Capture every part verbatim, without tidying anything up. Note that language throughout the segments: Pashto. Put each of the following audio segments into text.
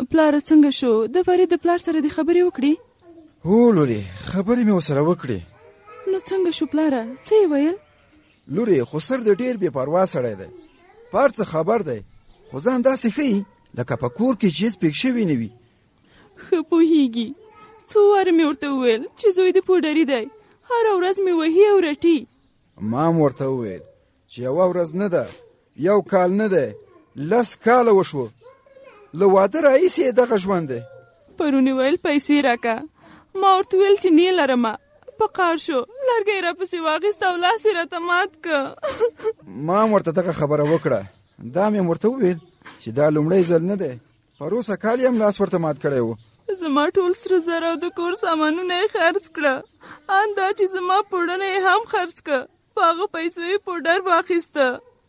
پلار څنګه شو؟ د فرید د پلار سره د خبرې وکړې؟ هو لوري، خبرې مې ورسره وکړې. نو څنګه شو پلاره؟ څه یې ویل؟ لوري خسر د ډیر بې پروا سړی دی، پار څه خبر دی، خو ځان داسې ښیي لکه په کور کې چې هېڅ پېښ شوي نه وي. ښه پوهېږي. څو واره مې ورته وویل چې زوی د پوډري دی، هره ورځ مې وهي او رټي. ما هم ورته وویل چې یوه ورځ نه ده، یو کال نه دی، لس کاله وشو، له واده راهیسې یې دغه ژوند دی. پرون یې ویل پیسې راکه، ما ورته ویل چې نه یې لرمه، په قار شو، لرګی راپسې واخیست او لاس یې راته مات که. ما هم ورته دغه خبره وکړه، دا مې ورته وویل چې دا لومړی ځل نه دی، پروسه کال یې هم لاس ورته مات کړی و. زما ټول سره زر او د کور سامانونه یې خرڅ کړه، ان دا چې زما پوډرونه یې هم خرڅ کړه، په هغه پیسو یې پوډر واخیسته.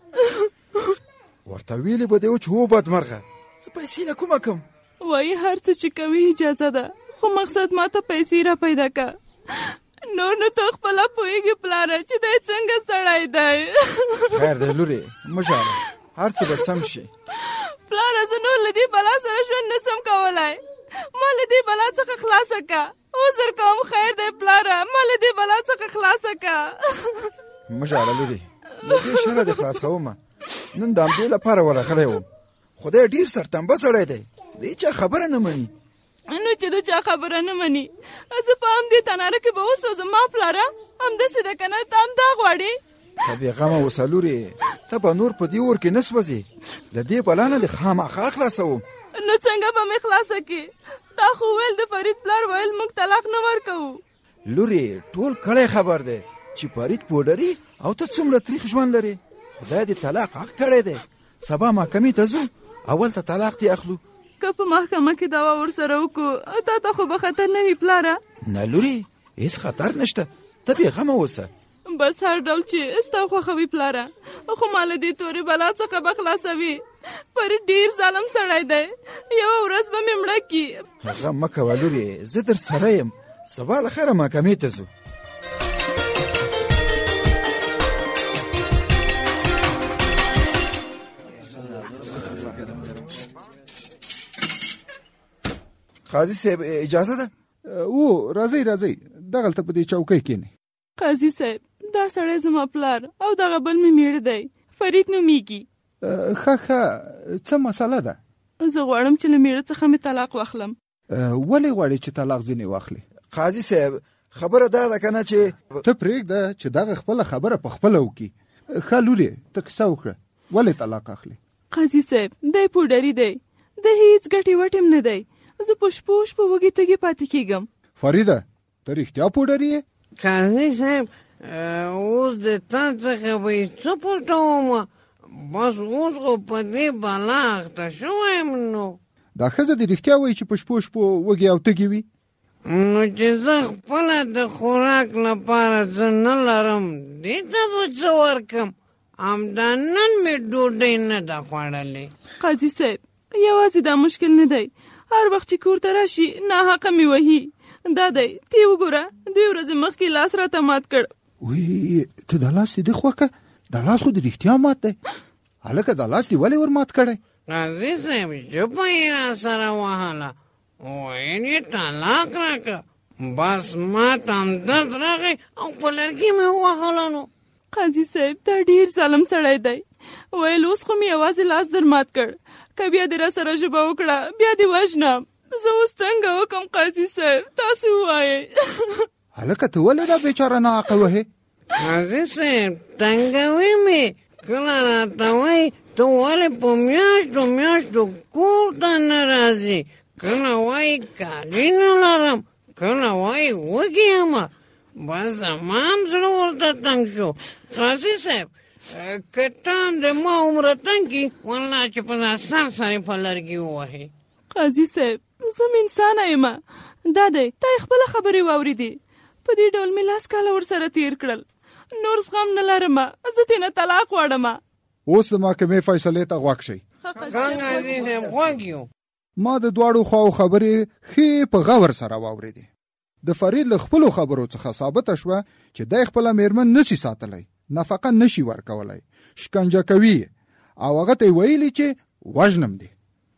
ورته ویلې به دې و چې هو بدمرغه، زه پیسې له کومه کم؟ وایي هر څه چې کوي اجازه ده، خو مقصد ما ته پیسې را پیدا که. نور نو ته خپله پوهېږې پلاره چې دی څنګه سړی دی. خیر دی لورې، مه ژاړه، هر څه به سم شي. پلاره زه نور له دې بلا سره ژوند نه سم کولی، ما له دې بلا څخه خلاصه که. عذر کوم، خیر دی پلاره، ما له دې بلا څخه خلاصه که. مه ژاړه لورې، له دې شره دې خلاصومه. نن د همدې لپاره ورغلی وم، خدای ډېر سرتنبه سړی دی، د هېچا خبره نه مني. نو چې د چا خبره نه مني، زه په همدې تناره کې به وسوځم. ما پلاره همداسې ده که نه؟ ته هم دا غواړې؟ ته بېغمه اوسه لورې، ته به نور په دې اور کې نه سوځې، له دې بلا نه دې خامخا خلاصوم. نو څنګه به مې خلاصه کړې؟ تا خو ویل د فرید پلار ویل موږ طلاق نه ورکوو. لورې ټول کلی خبر دی چې فرید پوډري او ته څومره تریخ ژوند لرې. خدای دې طلاق حق کړی دی، سبا محکمې ته ځو، اول ته طلاق دې اخلو. که په محکمه کې دعوا ورسره وکړو، تا ته خو به خطر نه وي پلاره؟ نه لورې، هېڅ خطر نشته، ته بېغمه اوسه. بس هر ډول چې ستا خوښوي پلاره، خو ما له دې تورې بلا څخه به خلاصوي. فرید ډېر ظالم سړی دی، یوه ورځ به مې مړه کي. غم مه کوه لورې، زه در سره یم، سبا له خیره محکمې ته ځو. قاضي صاحب اجازه ده؟ او راځئ راځئ، دغلته په دې چوکۍ کښېنئ. قاضي صاحب دا سړی زما پلار او دغه بل مې میړه دی، فرید نومیږي. ښه ښه، څه مسله ده؟ زه غواړم چې له میړه څخه مې طلاق واخلم. ولې غواړې چې طلاق ځینې واخلې؟ قاضي صاحب خبره دا ده که نه چې ته پرېږده چې دغه خپله خبره په خپله وکړي. ښه لورې، ته کیسه وکړه، ولې طلاق اخلې؟ قاضي صاحب دی پوډري دی، د هېڅ ګټې وټې نه دی، زه په شپو شپو وږې تږې پاتې کېږم. فریده ته رښتیا پوډري یې؟ قاضي صاحب اوس د تا څخه به یې څه پټومه، بس اوس خو په دې بلا اخته شوی یم. نو دا ښځه دې رښتیا وایي چې په شپو شپو وږې او تږې وي؟ نو چې زه خپله د خوراک لپاره څه نه لرم، دې ته به څه ورکم؟ همدا نن مې ډوډۍ نه ده خوړلې. قاضي صاحب یوازې دا مشکل نه دی، هر وخت چې کور ته راشي ناحقه مې وهي. دا دی تی وګوره، دوی ورځې مخکې لاس راته مات کړ. وی ته دا لاس دې خوښه؟ دا لاس خو دې رښتیا مات دی. هلکه دا لاس دې ولې ور مات کړی؟ قاضي صاحب ژبه یې را سره وهله، ویل یې طلاق راکړه، بس ما ته هم درد راغی او په لرګي مې ووهله. نو قاضي صاحب دا ډېر ظالم سړی دی، ویل اوس خو مې یوازې لاس در مات کړ، که بیا دې را سره ژبه وکړه بیا دې وژنم. زه اوس څنګه وکم قاضي صاحب، تاسو ووایئ. هلکه ته ولې دا بیچاره ناحقه وهې؟ قاضي صاحب تنګوي مې، کله راته وایي ته ولې په میاشتو میاشتو کور ته نه راځې، کله وایي کالي نه لرم، کله وایي وږې یمه. بس زما هم زړه ورته تنګ شو. قاضي صاحب که ته هم د ما عمره تنګ کي، والله چې په دا سر سر یې په لرګي ووهې. قاضي صاحب زه م انسانه یم، دا دی تا یې خپله خبرې واورېدې، په دې ډول مې لاس کاله ورسره تېر کړل، نور زغم نه لرم، زه ترېنه طلاق غواړم. اوس د محکمې فیصلې ته غوږ شئ. قاضي صاحب غوږ یو. ما د دواړو خواو خبرې ښې په غور سره واورېدې. د فرید له خپلو خبرو څخه ثابته شوه چې دی خپله میرمن نشي ساتلی، نفقه نشي ورکولی، شکنجه کوي او هغه ته یې ویلي چې وژنم دی.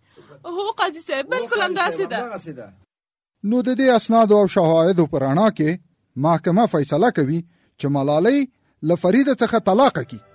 هو قاضي صاحب بالکل همداسې ده. نو د دې اسنادو او شواهدو په رڼا کې محکمه فیصله کوي چې ملالۍ له فرید څخه طلاق کړي.